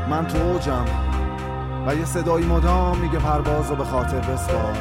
من تو اوجم و یه صدایی مدام میگه پروازو به خاطر بسپار.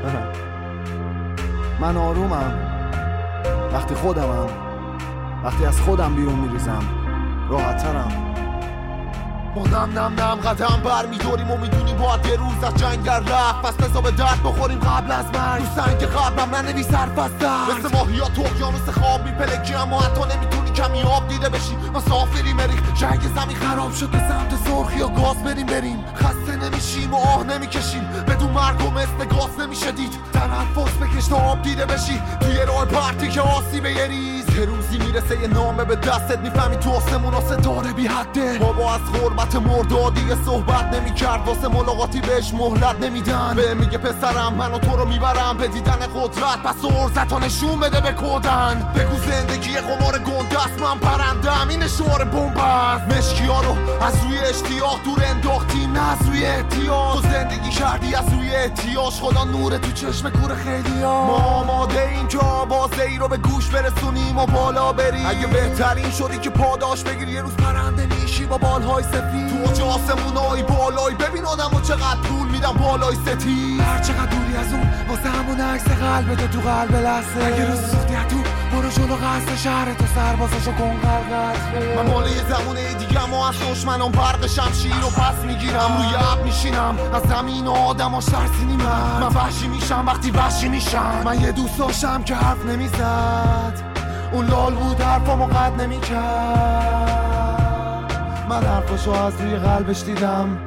من آرومم وقتی خودمم، وقتی از خودم بیرون میریزم راحت‌ترم. ما نم قدم بر میداریم و میدونیم باید یه روز از جنگل رفت، پس بزا به درد بخوریم قبل از مرگ. تو سنگ قلبم ننویس حرف از درد، مثل ماهیات اقیانوس خواب میپلکی اما حتی نمیتونی کمی آب دیده بشی. مسافری مریخ جنگ زمین خراب شد به سمت سرخی یا گاز بریم خسته نمیشیم و آه نمیکشیم، بدون مرگ و مثل گاز نمیشه دید. تنفس بکش تا آب دیده بشی توی راه پرتی که آسیبه یه ریز. یه روزی میرسه یه نامه به دستت، میفهمی تو آسمون ها ستاره بی حده. بابا از غربت مرداد دیگه صحبت نمیکرد، واسه ملاقاتی بهش مهلت نمیدن. به میگه پسرم من و تو رو میبرم به دیدن قدرت، پس ارزت ها نشون بده به کودن. بگو زندگی قمار گنده است، من پرندم این شعار بمب است. مشکی ها رو از روی اشتیاق دور انداختیم نه از روی احتیاج. تو زندگی کردی از روی احتیاج، خدا نور تو چشم کور خیلی ها. ما آماده این که آوازه ای رو به گوش برسونیم و بالا بریم. اگه بهترین شدی که پاداش بگیری یه روز پرنده میشی با بالهای سفید. تو اوج آسمونای بالای ببین آدمو چقدر طول میدم بالای ستیز. هر چقدر دوری از اون واسه همون عکس قلبت تو قلب لحظه. اگه روز سوختی تو برو جلو قصد شهر تو سربازاشو کن قلقت. من مال یه زمونه دیگه ما از دشمنام برق شمشیر رو پس میگیرم. روی اب میشینم از زمین و آدم ها شرسینی من وحشی میشم وقتی وحشی میشم. من یه دوست داشتم که حرف نمیزد، اون لال بود حرفامو قد نمیکرد. من حرفاشو از روی قلبش دیدم،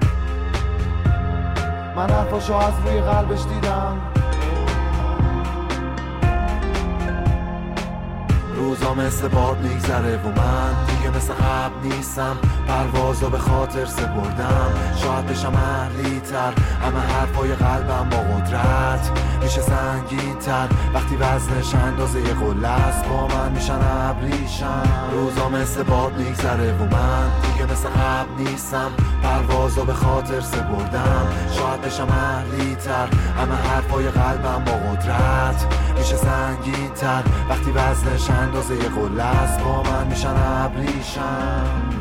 من حرفاشو از روی قلبش دیدم. روزا مثل باد میگذره و من دیگه مثل قبل نیستم. پروازو به خاطر سپردم، شاید بشم اهلی تر، همه حرفای قلبم با قدرت میشه سنگین تر. وقتی وزنش اندازه یه قله است با من میشن ابریشم. روزا مثل باد میگذره و من دیگه مثل قبل نیستم. پروازو به خاطر سپردم، شاید بشم اهلی تر، همه حرفای قلبم با قدرت میشه سنگین تر. وقتی وزنش اندازه یه قله است با من میشن ابریشم،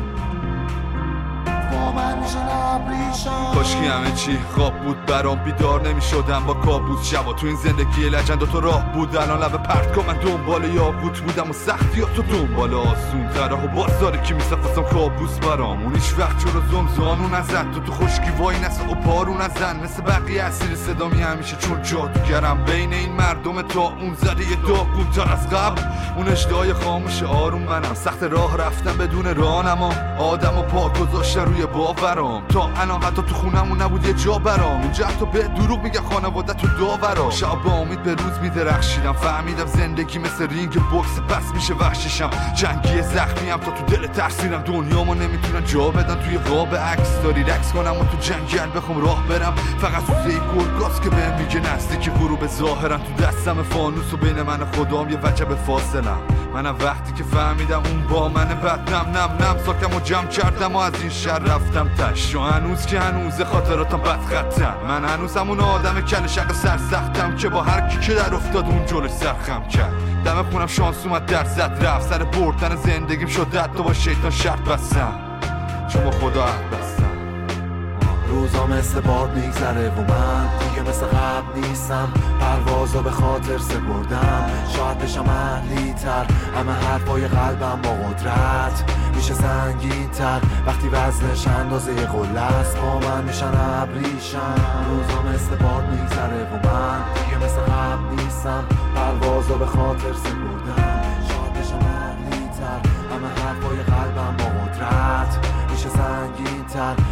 با من میشن ابریشم. کاشکی همه چی خواب بود برام، بیدار نمیشدم با کابوس. شبا تو این زندگی لجند و تو راه بود، الان لب پرت کن من دنبال یاقوت بودم و سختیاتو دنبال آسون تره و بازاری که میسفاسم کابوس برام. اون هیچ وقت چرا زمزانو نزد، تو خشکی وای نسه و پارو نزن. مثل بقیه اسیر صدامی همیشه چون جادوگرم بین این مردم تا اون زده یه داغون تر از قبل. اون اشتهای خاموش آروم منم، سخت راه رفتم بدون رانما. آدم و پا گذاشتن روی باورام، تا الان حتی تو خونمون نبود یه جا برام. اینجا حتی به دروغ میگه خانواده تو داورا. شب با امید به روز میدرخشیدم، فهمیدم زندگی مثل رینگ بوکس پس میشه وحشیشم. جنگی زخمیم تا تو دل ترسیدم، دنیامو نمیتونن جا بدن توی قاب عکس. داری رقص کنم و تو جنگل بخوام راه برم، فقط سوزه گرگاس که بهم میگه نزدیک غروب ظاهرم. تو دستم فانوس و بین من و خدام یه وجب فاصلم. منم وقتی که فهمیدم اون با من بد نم ساکم و جمع کردم و از این شهر رفتم تش. و هنوز که هنوز خاطراتم بد خطم، من هنوز همون آدم کل شق سرسختم که با هر کی که در افتاد اون جلوش سرخم کرد. دم خونم شانس اومد درصد رفت، سر بردن زندگیم شد حتی با شیطان شرط بستم، چون با خدا عهد بستم. روزا مثل باد میگذره و من دیگه مثل قبل نیستم. پروازو به خاطر سپردم، شاید بشم اهلی تر، همه حرفای قلبم با قدرت میشه سنگین تر. وقتی وزنش اندازه یه قله است با من میشن ابریشم. روزا مثل باد میگذره و من دیگه مثل قبل نیستم. پروازو به خاطر سپردم، شاید بشم اهلی تر، همه حرفای قلبم با قدرت میشه سنگین تر.